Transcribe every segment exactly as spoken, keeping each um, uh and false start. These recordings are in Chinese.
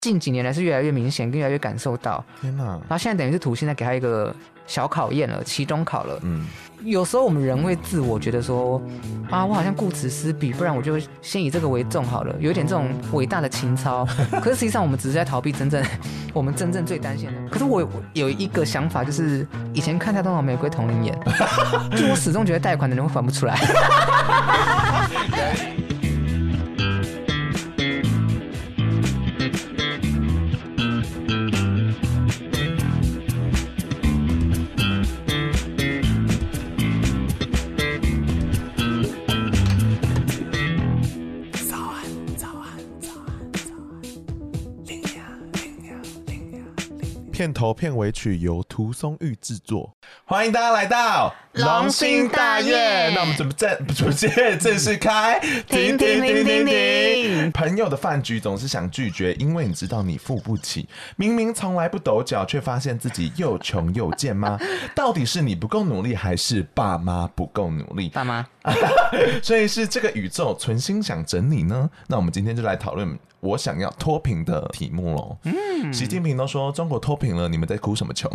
近几年来是越来越明显，越来越感受到。 天哪！ 然后现在等于是土星在给他一个小考验了，期中考了。 嗯， 有时候我们人会自我觉得说，啊，我好像顾此失彼，不然我就先以这个为重好了，有一点这种伟大的情操。可是实际上我们只是在逃避真正我们真正最担心的。可是我有一个想法，就是以前看太多《玫瑰同龄眼》，就我始终觉得贷款的人会还不出来。 片头片尾曲由涂松玉制作，欢迎大家来到龙兴大宴。 那我们准备正主线正式开， 停停停停停！ 朋友的饭局总是想拒绝，因为你知道你付不起。明明从来不抖脚，却发现自己又穷又贱吗？到底是你不够努力，还是爸妈不够努力？ 爸妈， 所以是这个宇宙存心想整你呢？那我们今天就来讨论我想要脱贫的题目咯。嗯，习近平都说中国脱贫了，你们在哭什么穷？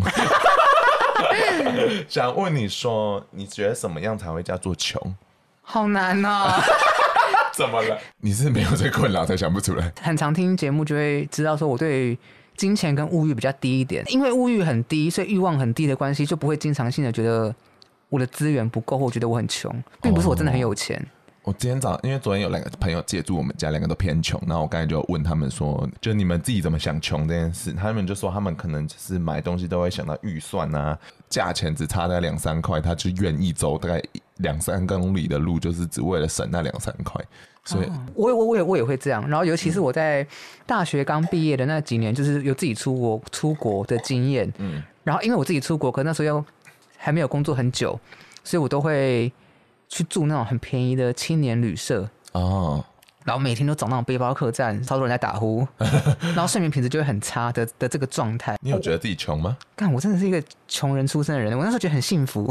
想问你说，你觉得什么样才会叫做穷？ 好难哦。 怎么了？你是没有这困扰才想不出来？ 很常听节目就会知道说我对于金钱跟物欲比较低一点，因为物欲很低，所以欲望很低的关系，就不会经常性的觉得我的资源不够，或我觉得我很穷，并不是我真的很有钱。哦， 我今天早上，因为昨天有两个朋友借住我们家，两个都偏穷，然后我刚才就问他们说，就你们自己怎么想穷这件事？他们就说他们可能就是买东西都会想到预算啊，价钱只差大概两三块，他就愿意走大概两三公里的路，就是只为了省那两三块。所以，哦、 我我我也我也会这样。然后，尤其是我在大学刚毕业的那几年，就是有自己出国出国的经验。嗯，然后因为我自己出国，可那时候又还没有工作很久，所以我都会去住那种很便宜的青年旅社哦，然后每天都找那种背包客栈，超多人在打呼，然后睡眠品质就会很差的的这个状态。 你有觉得自己穷吗？ 干，我真的是一个穷人出身的人，我那时候觉得很幸福。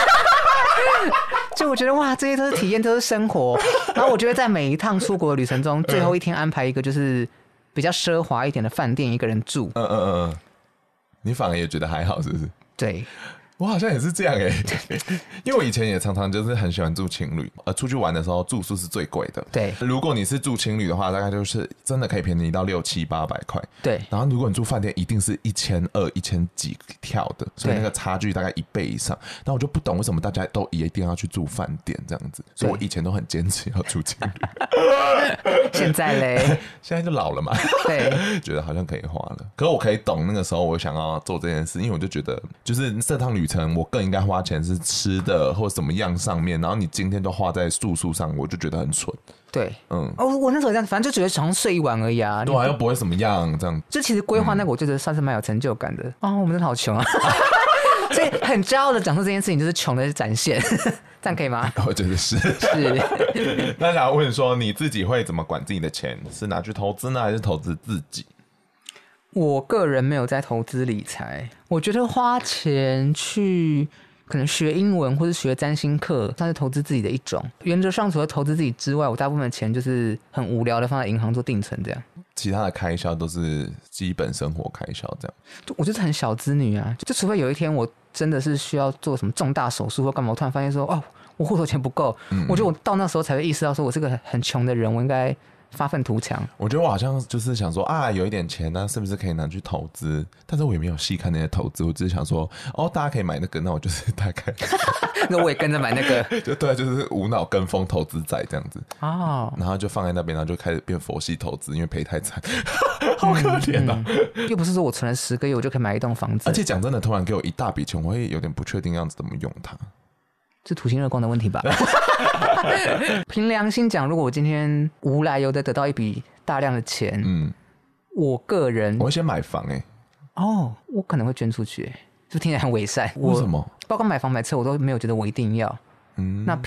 就我觉得哇，这些都是体验，都是生活。然后我觉得在每一趟出国的旅程中，最后一天安排一个就是比较奢华一点的饭店，一个人住。嗯嗯嗯， 你反而也觉得还好，是不是？ 对。 我好像也是这样哎、欸，因为我以前也常常就是很喜欢住青旅，呃，出去玩的时候住宿是最贵的。 对， 如果你是住青旅的话，大概就是真的可以便宜到六七八百块。 对， 然后如果你住饭店，一定是一千二、一千几跳的，所以那个差距大概一倍以上。那我就不懂为什么大家都一定要去住饭店这样子，所以我以前都很坚持要住青旅。 现在嘞， 现在就老了嘛，对，觉得好像可以花了。可是我可以懂那个时候我想要做这件事，因为我就觉得就是这趟旅程。我更应该花钱是吃的或怎么样上面，然后你今天都花在住宿上，我就觉得很蠢。 对，嗯，哦，我那时候这样，反正就觉得好像睡一晚而已啊， 对啊，又不会怎么样，这样。 就其实规划那个，我觉得算是蛮有成就感的。哦，我们真的好穷啊，所以很骄傲的讲出这件事情，就是穷的展现，这样可以吗？ 我觉得是是。那想问说，你自己会怎么管自己的钱？是拿去投资呢，还是投资自己？ 我个人没有在投资理财，我觉得花钱去可能学英文或是学占星课，算是投资自己的一种。原则上，除了投资自己之外，我大部分的钱就是很无聊的放在银行做定存，这样。 其他的开销都是基本生活开销，这样。 我就是很小资女啊，就除非有一天我真的是需要做什么重大手术或干嘛，我突然发现说，哦，我户头钱不够，嗯、我觉得我到那时候才会意识到说，我是个很穷的人，我应该发愤图强。 我觉得我好像就是想说啊，有一点钱，那是不是可以拿去投资？但是我也没有细看那些投资，我只是想说，哦，大家可以买那个，那我就是大概， 那我也跟着买那个， 就对，就是无脑跟风投资仔这样子哦，然后就放在那边，然后就开始变佛系投资，因为赔太惨，好可怜啊、 嗯！又不是说我存了十个月我就可以买一栋房子， 而且讲真的，突然给我一大笔钱，我会有点不确定要怎么用它。 是土星热光的问题吧？凭良心讲，如果我今天无来由的得到一笔大量的钱，嗯，我个人我会先买房哎、欸， 哦，我可能会捐出去、欸，是不是听起来很伪善？ 为什么？ 包括买房买车，我都没有觉得我一定要。嗯，那凭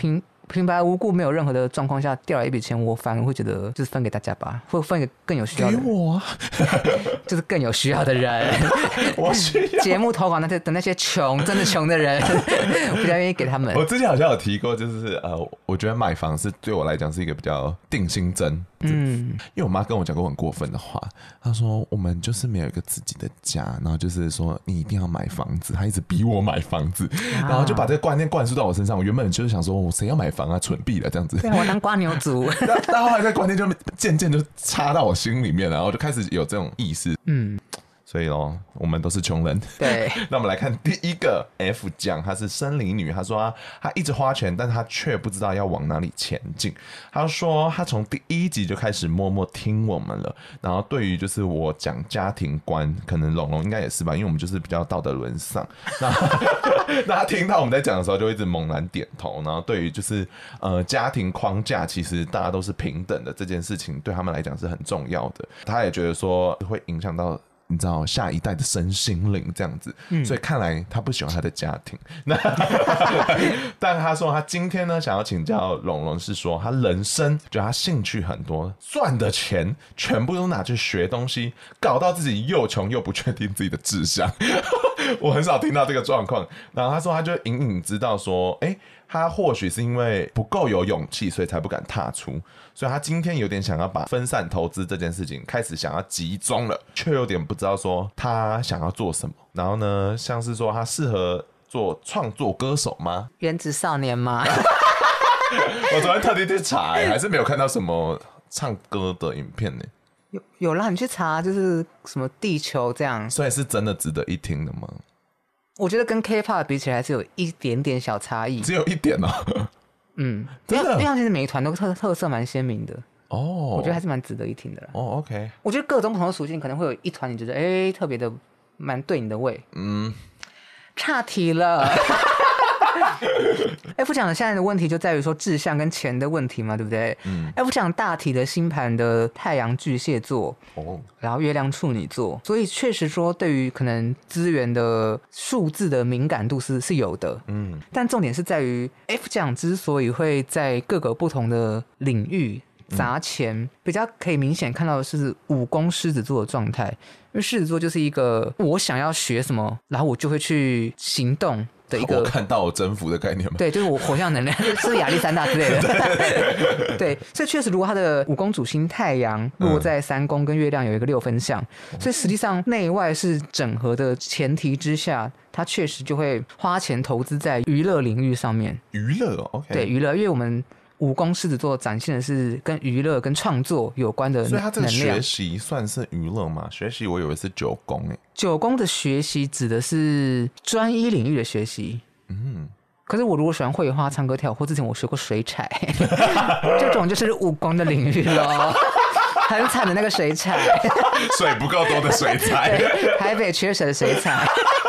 平白无故没有任何的状况下掉了一笔钱，我反而会觉得就是分给大家吧，会分给更有需要的人， 给我啊， 就是更有需要的人。 我需要节目投稿那些的那些穷真的穷的人，我比较愿意给他们。 我之前好像有提过，就是呃，我觉得买房是对我来讲是一个比较定心针。嗯，因为我妈跟我讲过很过分的话，她说我们就是没有一个自己的家，然后就是说你一定要买房子，她一直逼我买房子，啊、然后就把这个观念灌输到我身上。我原本就是想说，我谁要买房啊，蠢毙了这样子。 对，我当瓜牛族。 但但后来这个观念就渐渐就插到我心里面了，然后就开始有这种意识。嗯。所以咯，我们都是穷人。 对， 那我们来看第一个 F 奖，她是生理女。她说她她一直花钱，但她却不知道要往哪里前进。她说她从第一集就开始默默听我们了，然后对于就是我讲家庭观，可能龙龙应该也是吧，因为我们就是比较道德沦丧。那那她听到我们在讲的时候，就一直猛然点头。然后对于就是呃家庭框架，其实大家都是平等的这件事情，对他们来讲是很重要的。她也觉得说会影响到。你知道下一代的身心灵这样子、嗯，所以看来他不喜欢他的家庭。那但他说他今天呢想要请教龙龙，是说他人生就他兴趣很多，赚的钱全部都拿去学东西，搞到自己又穷又不确定自己的志向。我很少听到这个状况。然后他说他就隐隐知道说，哎、欸。他或许是因为不够有勇气，所以才不敢踏出。所以他今天有点想要把分散投资这件事情开始想要集中了，却有点不知道说他想要做什么。然后呢，像是说他适合做创作歌手吗？ 原子少年吗？ 我昨天特地去查、欸，还是没有看到什么唱歌的影片呢、欸。 有有啦，你去查就是什么地球这样， 所以是真的值得一听的吗？ 我觉得跟 K-pop 比起来是有一点点小差异， 只有一点哦。 嗯，真的，因为因为其实每一团都特特色蛮鲜明的哦， 我觉得还是蛮值得一听的啦。 哦 ，OK， 我觉得各种不同的属性可能会有一团你觉得哎、欸、特别的蛮对你的胃。嗯，岔题了。F 奖的现在的问题就在于说志向跟钱的问题嘛，对不对？嗯 ，F 奖大体的星盘的太阳巨蟹座，哦，然后月亮处女座，所以确实说对于可能资源的数字的敏感度是是有的，嗯，但重点是在于 F 奖之所以会在各个不同的领域砸钱、嗯，比较可以明显看到的是武功狮子座的状态，因为狮子座就是一个我想要学什么，然后我就会去行动。的一个我看到我征服的概念吗？ 对，就是我火象能量，是亚历山大之类的。对，所以确实，如果他的五宫主星太阳落在三宫，跟月亮有一个六分相、嗯，所以实际上内外是整合的前提之下，他确实就会花钱投资在娱乐领域上面。 娱乐 ，OK， 对，娱乐，因为我们五宫狮子座展现的是跟娱乐、跟创作有关的能量， 所以他这个学习算是娱乐吗？学习我以为是九宫诶。 九宫的学习指的是专一领域的学习，嗯，可是我如果喜欢绘画、唱歌、跳舞，或之前我学过水彩，这种就是五宫的领域咯。很惨的那个水彩， 水不够多的水彩， 台北缺水的水彩。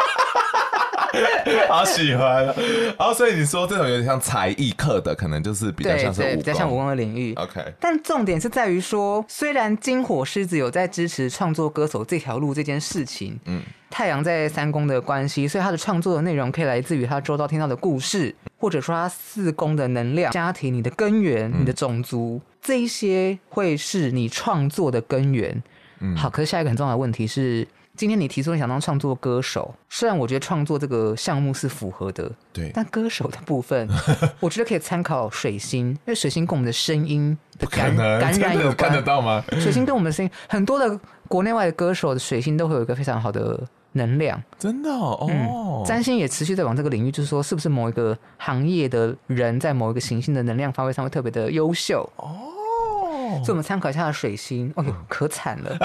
好喜欢，然后所以你说这种有点像才艺课的，可能就是比较像是武功， 比较像武功的领域。 OK， 但重点是在于说，虽然金火狮子有在支持创作歌手这条路这件事情，嗯，太阳在三宫的关系，所以他的创作的内容可以来自于他周遭听到的故事，或者说他四宫的能量、家庭、你的根源、你的种族，嗯、这一些会是你创作的根源。嗯，好，可是下一个很重要的问题是。今天你提出你想当创作歌手，虽然我觉得创作这个项目是符合的， 对， 但歌手的部分，我觉得可以参考水星，因为水星跟我们的声音的感感染有关， 看得到吗？ 水星跟我们的声音，很多的国内外的歌手的水星都会有一个非常好的能量， 真的哦。嗯、 占星也持续在往这个领域，就是说，是不是某一个行业的人在某一个行星的能量发挥上会特别的优秀哦？所以我们参考一下水星，哦呦，可惨了。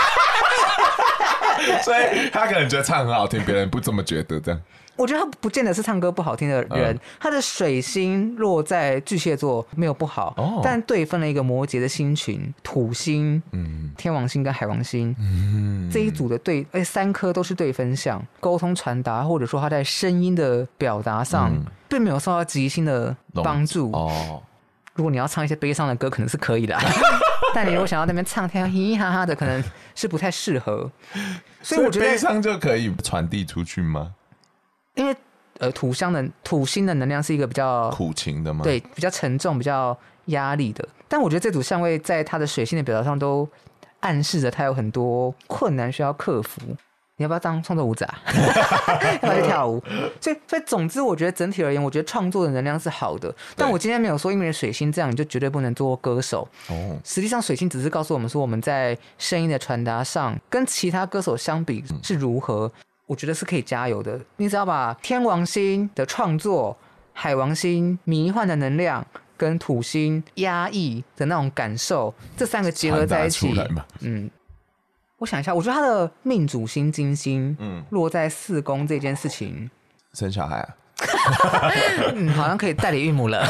所以他可能觉得唱很好听，别人不这么觉得，这样。 我觉得他不见得是唱歌不好听的人，嗯、他的水星落在巨蟹座没有不好，哦、但对分了一个摩羯的星群，土星、嗯、天王星跟海王星、嗯、这一组的对，而且三颗都是对分相，沟通传达或者说他在声音的表达上，嗯、并没有受到极星的帮助。哦，如果你要唱一些悲伤的歌，可能是可以的。但你如果想要在那边唱跳嘻嘻哈哈的，可能是不太适合。所以我觉得悲伤就可以传递出去吗？ 因为呃土象的土星的能量是一个比较苦情的吗？ 对，比较沉重、比较压力的。但我觉得这组相位在他的水星的表达上都暗示着他有很多困难需要克服。你要不要当创作舞者啊？要不要去跳舞？所以，所以总之，我觉得整体而言，我觉得创作的能量是好的。但我今天没有说，因为水星这样，你就绝对不能做歌手。哦，实际上，水星只是告诉我们说，我们在声音的传达上，跟其他歌手相比是如何。嗯，我觉得是可以加油的。你只要把天王星的创作、海王星迷幻的能量跟土星压抑的那种感受，这三个结合在一起，嗯。我想一下，我觉得他的命主星金星，嗯，落在四宫这件事情， 生小孩啊， 嗯，好像可以代理孕母了。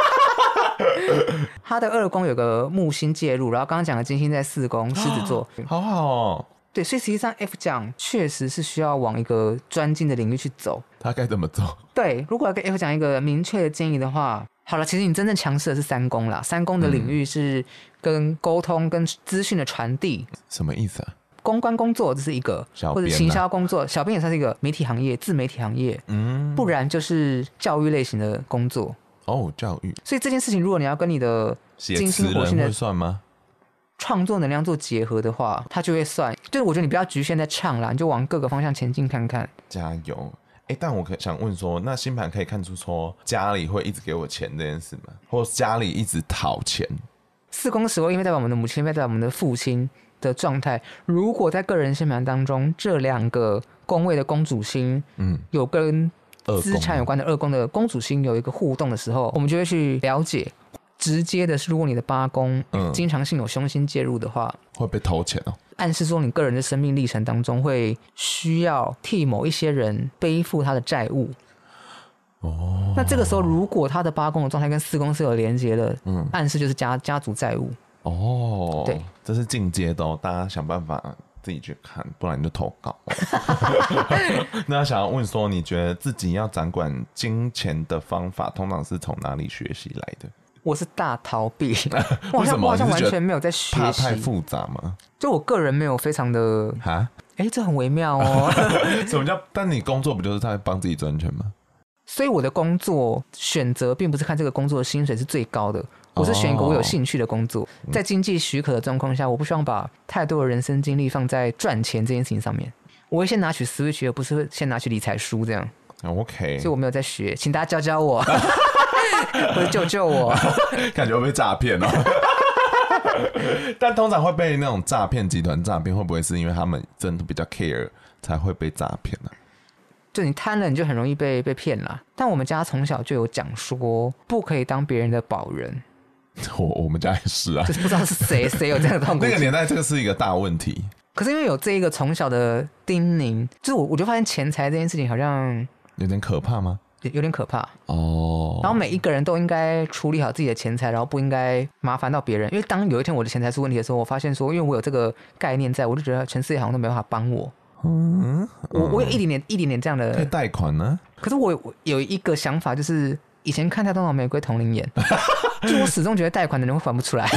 他的二宫有个木星介入，然后刚刚讲的金星在四宫狮子座， 好好哦。 对，所以实际上 F 奖确实是需要往一个专精的领域去走。 他该怎么做？ 对，如果要给 F 奖一个明确的建议的话，好了，其实你真正强势的是三宫啦。三宫的领域是跟沟通、跟资讯的传递。 什么意思啊？ 公关工作这是一个， 啊、 或者行销工作，小编也算是一个媒体行业、自媒体行业，嗯，不然就是教育类型的工作。 哦，教育。 所以这件事情，如果你要跟你的金星火星的算吗？ 创作能量做结合的话，它就会算。就是我觉得你不要局限在唱啦，你就往各个方向前进看看。 加油！哎，但我想问说，那星盘可以看出说家里会一直给我钱这件事吗？或家里一直讨钱？ 四宫十位因为代表我们的母亲，因为代表我们的父亲的状态。如果在个人星盘当中，这两个宫位的公主星，嗯，有跟资产有关的二宫的公主星有一个互动的时候，我们就会去了解。直接的是，如果你的八宫、嗯、经常性有凶星介入的话， 会被偷钱哦。 暗示说你个人的生命历程当中会需要替某一些人背负他的债务。哦，那这个时候如果他的八宫的状态跟四宫是有连结的，嗯，暗示就是家家族债务。 哦，对，这是进阶的哦，大家想办法自己去看，不然你就投稿。那想要问说，你觉得自己要掌管金钱的方法，通常是从哪里学习来的？ 我是大逃避，我好像我好像完全没有在学习， 怕太复杂吗？ 就我个人没有非常的哈，哎，这很微妙哦。 什么叫？但你工作不就是在帮自己赚钱吗？ 所以我的工作选择并不是看这个工作的薪水是最高的，我是选一个我有兴趣的工作，哦、在经济许可的状况下，我不希望把太多的人生精力放在赚钱这件事情上面。我会先拿取 Switch， 而不是先拿取理财书这样。 OK， 所以我没有在学，请大家教教我，或者救救我。 感觉会被诈骗哦。但通常会被那种诈骗集团诈骗，会不会是因为他们真的比较 care 才会被诈骗呢？ 就你贪了，你就很容易被被骗啦。但我们家从小就有讲说，不可以当别人的保人。 我我们家也是啊， 就是不知道是谁谁有这样的痛苦。 那个年代，这个是一个大问题。 可是因为有这一个从小的叮咛，就是我我就发现钱财这件事情好像有点可怕吗？ 有点可怕哦。 然后每一个人都应该处理好自己的钱财，然后不应该麻烦到别人。因为当有一天我的钱财出问题的时候，我发现说，因为我有这个概念在，我就觉得全世界好像都没办法帮我。嗯，我我有一点点一点点这样的。 可以贷款呢？ 可是我有一个想法，就是以前看太多《玫瑰同龄眼》，就我始终觉得贷款的人会还不出来。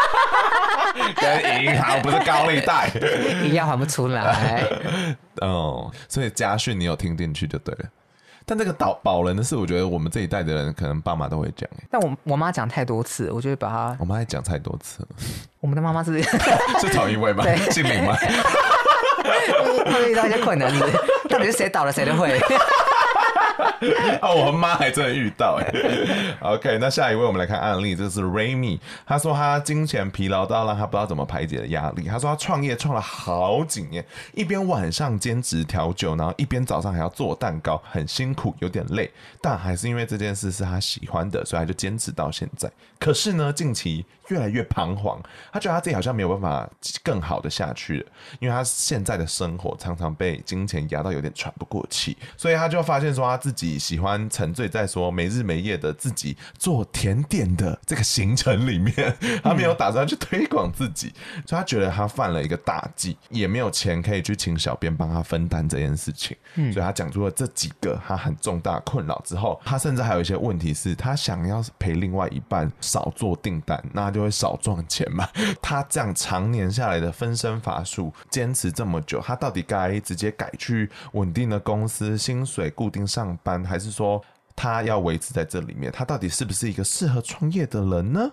跟银行不是高利贷， 一样还不出来。 哦，所以家训你有听进去就对了。但这个保保人的事，我觉得我们这一代的人可能爸妈都会讲。 但我我妈讲太多次，我就会把她。 我妈也讲太多次了。 我们的妈妈是是同一位吗？姓名吗？ 会遇到一些困难，是不是？到底是谁倒了谁都会。 哦，我妈还真的遇到哎。OK， 那下一位我们来看案例，这是 Remy， 他说他金钱疲劳到让他不知道怎么排解的压力。他说他创业创了好几年，一边晚上兼职调酒，然后一边早上还要做蛋糕，很辛苦，有点累，但还是因为这件事是他喜欢的，所以他就坚持到现在。可是呢，近期越来越彷徨，他觉得他自己好像没有办法更好的下去了，因为他现在的生活常常被金钱压到有点喘不过气，所以他就发现说他自己喜欢沉醉在说没日没夜的自己做甜点的这个行程里面，他没有打算去推广自己，所以他觉得他犯了一个大忌，也没有钱可以去请小编帮他分担这件事情，所以他讲出了这几个他很重大困扰之后，他甚至还有一些问题是他想要陪另外一半少做订单，那他就会少赚钱嘛。他这样常年下来的分身乏术，坚持这么久，他到底该直接改去稳定的公司，薪水固定上上班，还是说他要维持在这里面？他到底是不是一个适合创业的人呢？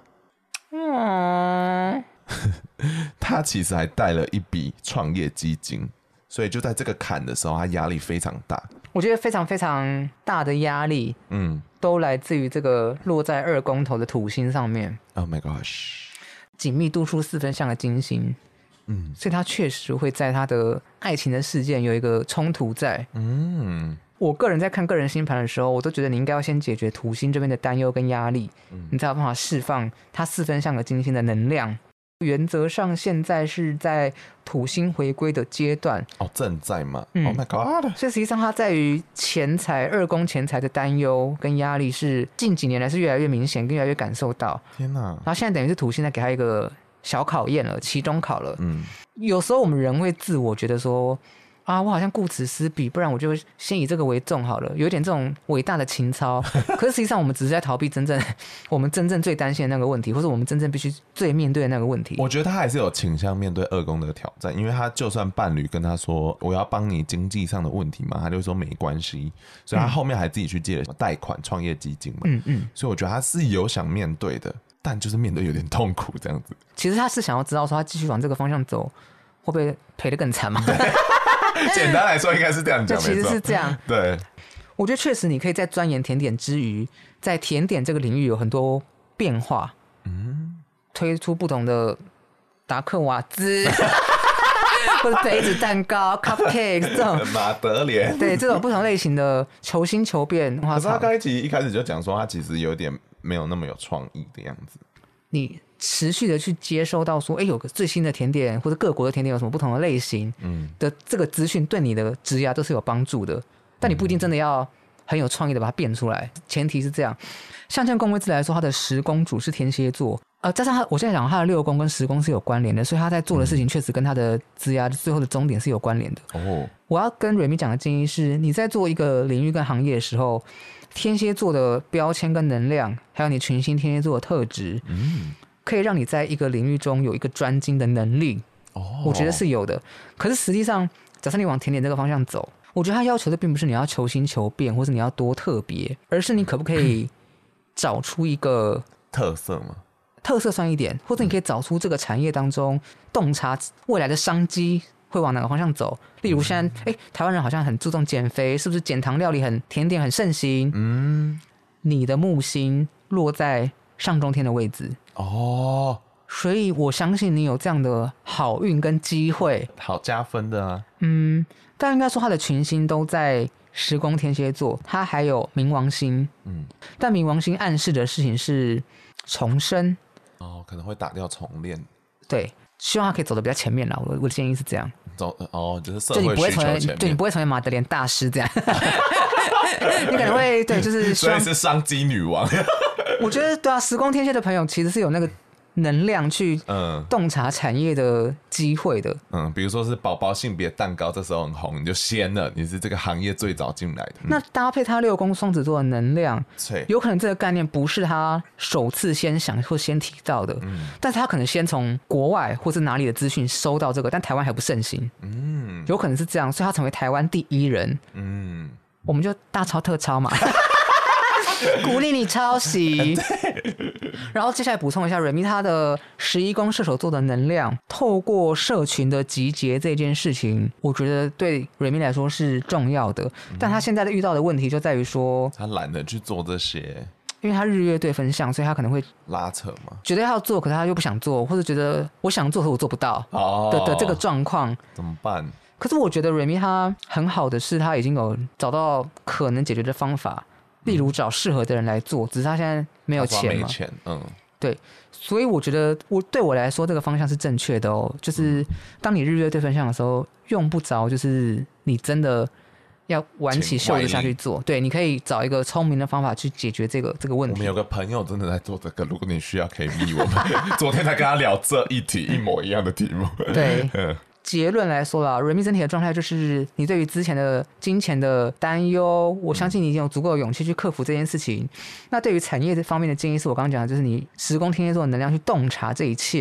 嗯，他其实还带了一笔创业基金，所以就在这个坎的时候，他压力非常大。 我觉得非常非常大的压力，嗯，都来自于这个落在二宫头的土星上面。 Oh my gosh， 紧密度数四分相的金星，嗯，所以他确实会在他的爱情的事件有一个冲突在。嗯，我个人在看个人星盘的时候，我都觉得你应该要先解决土星这边的担忧跟压力，嗯，你才有办法释放他四分相的金星的能量。原则上现在是在土星回归的阶段哦，正在吗？嗯、Oh my god！ 所以实际上它在于钱财二宫钱财的担忧跟压力是近几年来是越来越明显，跟越来越感受到。 天哪！ 然后现在等于是土星在给他一个小考验了，期中考了。嗯，有时候我们人会自我觉得说。啊，我好像顾此失彼，不然我就先以这个为重好了，有一点这种伟大的情操。可是实际上，我们只是在逃避真正我们真正最担心的那个问题，或者我们真正必须最面对的那个问题。 我觉得他还是有倾向面对二宫的挑战，因为他就算伴侣跟他说我要帮你经济上的问题嘛，他就说没关系，所以他后面还自己去借了贷款创业基金嘛。嗯嗯，所以我觉得他是有想面对的，但就是面对有点痛苦这样子。 其实他是想要知道说他继续往这个方向走，会不会赔得更惨嘛？ 简单来说应该是这样讲， 其实是这样。 对， 我觉得确实你可以在钻研甜点之余，在甜点这个领域有很多变化，嗯，推出不同的达克瓦兹或者杯子蛋糕 cupcake 这种马德莲， 对，这种不同类型的求新求变。 可是他刚才其实一开始就讲说他其实有点没有那么有创意的样子。 你持续的去接收到说，哎，有个最新的甜点或者各国的甜点有什么不同的类型的这个资讯，对你的职涯都是有帮助的。但你不一定真的要很有创意的把它变出来，前提是这样。像像宫位制来说，他的十宫主是天蝎座，呃，加上他，我现在讲他的六宫跟十宫是有关联的，所以他在做的事情确实跟他的职涯最后的终点是有关联的。哦，我要跟瑞米讲的建议是，你在做一个领域跟行业的时候，天蝎座的标签跟能量，还有你群星天蝎座的特质，嗯，可以让你在一个领域中有一个专精的能力。哦，我觉得是有的。可是实际上，假设你往甜点这个方向走，我觉得他要求的并不是你要求新求变，或是你要多特别，而是你可不可以找出一个特色吗？ 特色算一点，或者你可以找出这个产业当中洞察未来的商机会往哪个方向走。例如现在，哎，台湾人好像很注重减肥，是不是减糖料理很甜点很盛行？嗯，你的木星落在上中天的位置哦，所以我相信你有这样的好运跟机会， 好加分的啊。 嗯，但应该说他的群星都在十宫天蝎座，他还有冥王星，嗯，但冥王星暗示的事情是重生。 哦，可能会打掉重练。 对，希望他可以走得比较前面啦。我的我的建议是这样。 走哦，就是社会需求前面， 对，你不会成为马德莲大师这样。你可能会对，就是所以是商机女王。 我觉得对啊，十宫天蝎的朋友其实是有那个能量去洞察产业的机会的。 嗯，比如说是宝宝性别蛋糕，这时候很红，你就先了，你是这个行业最早进来的。嗯、 那搭配他六宫双子座的能量，有可能这个概念不是他首次先想或先提到的，嗯、但是他可能先从国外或是哪里的资讯收到这个，但台湾还不盛行。嗯，有可能是这样，所以他成为台湾第一人。嗯，我们就大抄特抄嘛。鼓励你抄袭。然后接下来补充一下，瑞米他的十一宫射手座的能量，透过社群的集结这件事情，我觉得对瑞米来说是重要的。嗯、但他现在的遇到的问题就在于说， 他懒得去做这些， 因为他日月对分相，所以他可能会拉扯嘛， 觉得要做，可是他又不想做，或者觉得我想做，可我做不到的、哦、的这个状况， 怎么办？ 可是我觉得瑞米他很好的是，他已经有找到可能解决的方法。例如找适合的人来做，只是他现在没有钱嘛， 没钱，嗯， 对，所以我觉得我对我来说这个方向是正确的哦。就是当你日月对分相的时候，用不着就是你真的要挽起袖子下去做，对，你可以找一个聪明的方法去解决这个这个问题。 我们有个朋友真的在做这个，如果你需要可以密我们。昨天才跟他聊这一题一模一样的题目， 对。结论来说啦，瑞米整体的状态就是你对于之前的金钱的担忧，我相信你已经有足够的勇气去克服这件事情。嗯、那对于产业这方面的建议是我刚刚讲的，就是你十宫天蝎座的能量去洞察这一切，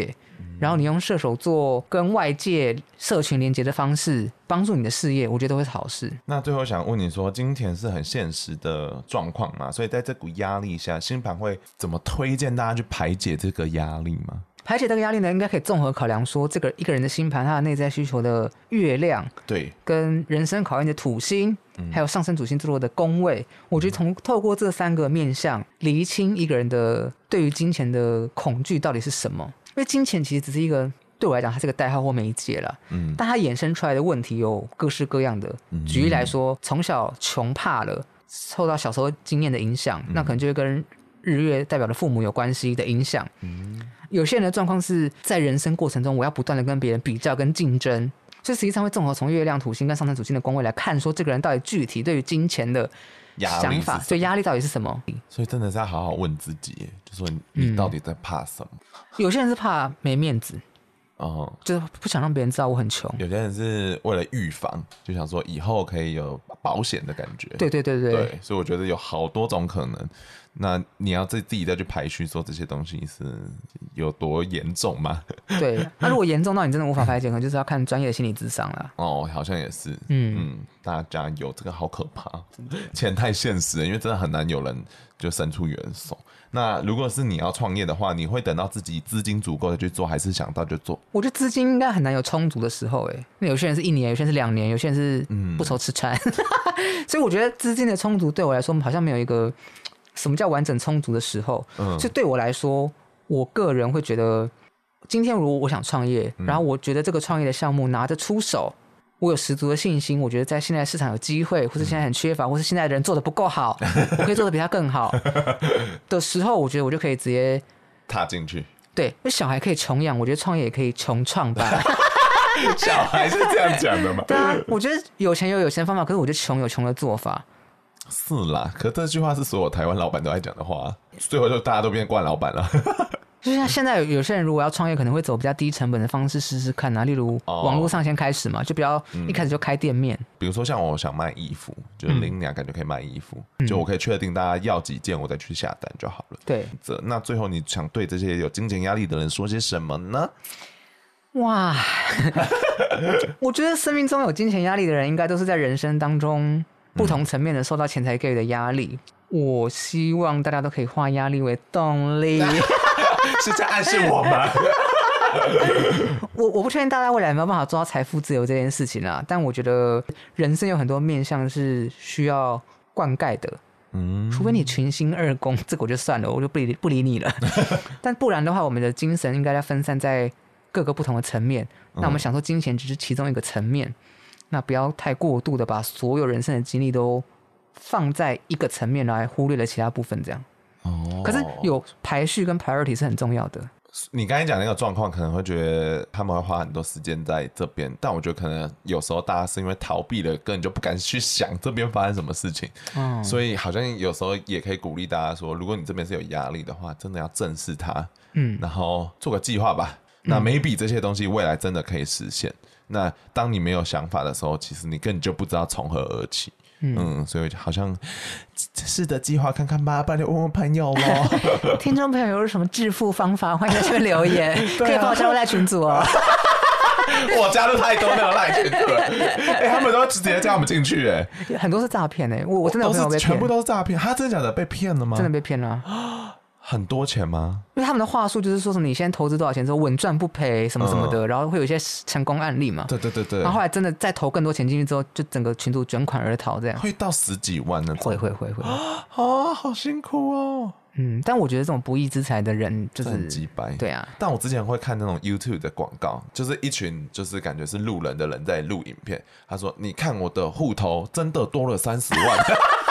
然后你用射手座跟外界社群连接的方式帮助你的事业，我觉得都会是好事。 那最后想问你说，金钱是很现实的状况嘛？所以在这股压力下，星盘会怎么推荐大家去排解这个压力吗？ 排解这个压力呢，应该可以综合考量说，这个一个人的星盘，他的内在需求的月亮， 对， 跟人生考验的土星，嗯、还有上升主星座落的宫位，我觉得从透过这三个面向，厘清一个人的对于金钱的恐惧到底是什么。因为金钱其实只是一个对我来讲，它是个代号或媒介啦，嗯，但它衍生出来的问题有各式各样的。嗯、举例来说，从小穷怕了，受到小时候经验的影响，嗯、那可能就会跟日月代表的父母有关系的影响。嗯，有些人的状况是在人生过程中，我要不断的跟别人比较跟竞争，所以实际上会综合从月亮土星跟上升主星的宫位来看，说这个人到底具体对于金钱的想法，所以压力到底是什么？ 所以真的是要好好问自己，就说你到底在怕什么？嗯、 有些人是怕没面子。哦，就是不想让别人知道我很穷。 有些人是为了预防，就想说以后可以有保险的感觉。 对对对 对, 对，所以我觉得有好多种可能。那你要自己再去排序，说这些东西是有多严重吗？ 对，那如果严重到你真的无法排解，可能就是要看专业的心理咨商啦。 哦，好像也是。嗯嗯，大家有这个好可怕，钱太现实了，因为真的很难有人就伸出援手。那如果是你要创业的话，你会等到自己资金足够的去做，还是想到就做？ 我觉得资金应该很难有充足的时候，哎，那有些人是一年，有些人是两年，有些人是不愁吃穿，嗯、所以我觉得资金的充足对我来说，好像没有一个什么叫完整充足的时候。嗯，所以对我来说，我个人会觉得，今天如果我想创业，嗯、然后我觉得这个创业的项目拿得出手。我有十足的信心，我觉得在现在市场有机会，或是现在很缺乏，或是现在的人做得不够好，我可以做得比他更好的时候，我觉得我就可以直接踏进去。 对，因为小孩可以穷养，我觉得创业也可以穷创吧。 小孩是这样讲的吗？ 对啊，我觉得有钱有有钱的方法，可是我觉得穷有穷的做法。 是啦，可这句话是所有台湾老板都爱讲的话，最后就大家都变惯老板了。 就像现在有些人如果要创业，可能会走比较低成本的方式试试看啊，例如网络上先开始嘛，哦、就不要一开始就开店面。嗯、 比如说像我想卖衣服，就是林娘感觉可以卖衣服，嗯、就我可以确定大家要几件，我再去下单就好了。 对， 那最后你想对这些有金钱压力的人说些什么呢？ 哇，我觉得生命中有金钱压力的人，应该都是在人生当中不同层面的受到钱财给予的压力。嗯、我希望大家都可以化压力为动力。 是在暗示我吗？ 我我不确定大家未来有没有办法做到财富自由这件事情啊，但我觉得人生有很多面向是需要灌溉的，嗯，除非你群星二宫，这个我就算了，我就不理不理你了。但不然的话，我们的精神应该要分散在各个不同的层面。那我们想说，金钱只是其中一个层面，那不要太过度的把所有人生的精力都放在一个层面来忽略了其他部分，这样。哦，可是有排序跟 priority 是很重要的。 你刚才讲那个状况，可能会觉得他们会花很多时间在这边，但我觉得可能有时候大家是因为逃避了，根本就不敢去想这边发生什么事情。嗯，所以好像有时候也可以鼓励大家说，如果你这边是有压力的话，真的要正视它，嗯，然后做个计划吧。那 maybe 这些东西未来真的可以实现。那当你没有想法的时候，其实你根本就不知道从何而起。嗯，所以好像试着计划看看吧，不然就问问朋友咯。 听众朋友有什么致富方法，欢迎在这边留言，可以帮我加入赖群组哦。 我加入太多那个赖群组了，欸，他们都直接叫我们进去，哎， 很多是诈骗哎，我我真的有朋友被骗， 全部都是诈骗，他真的假的被骗了吗？ 真的被骗了。 很多钱吗？ 因为他们的话术就是说什么你先投资多少钱之后稳赚不赔什么什么的，嗯、然后会有一些成功案例嘛。 对对对对。 然后后来真的再投更多钱进去之后，就整个群组卷款而逃，这样会到十几万呢。 会会会会。 啊，好辛苦哦。 嗯，但我觉得这种不义之财的人就是很鸡掰。 对啊。 但我之前会看那种 YouTube 的广告，就是一群就是感觉是路人的人在录影片，他说：“你看我的户头真的多了三十万。”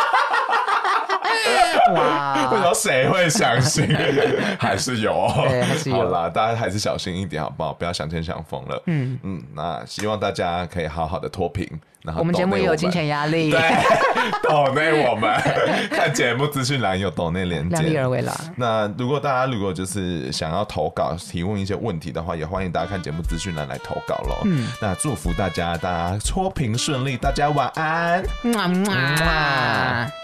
哇！为什么谁会相信？还是有， 对，还是有。 好啦，大家还是小心一点，好不好？不要想天想疯了。嗯嗯，那希望大家可以好好的脱贫。然后我们节目也有金钱压力， 对，抖内我们看节目资讯栏有抖内连结， 量力而为啦。 那如果大家如果就是想要投稿提问一些问题的话，也欢迎大家看节目资讯栏来投稿咯。嗯，那祝福大家，大家脱贫顺利，大家晚安。嗯啊